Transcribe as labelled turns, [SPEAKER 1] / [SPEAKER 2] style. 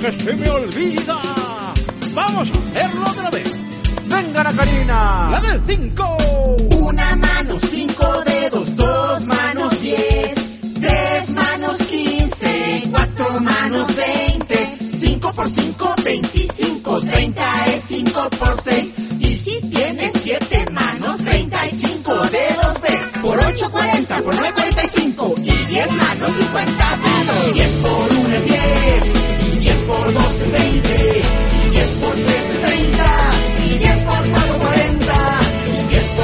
[SPEAKER 1] que se me olvida. Vamos a hacerlo otra vez.
[SPEAKER 2] ¡Venga, Ana Karina!
[SPEAKER 1] ¡La del 5!
[SPEAKER 3] Una mano, 5 dedos, 2 manos, 10, 3 manos, 15, 4 manos, 20, 5 por 5, 25, 30 es 5 por 6. Y si tienes 7 manos, 35 dedos ves. Por 8, 40, por 9, 45. Y 10 manos, 50 dedos. 10 por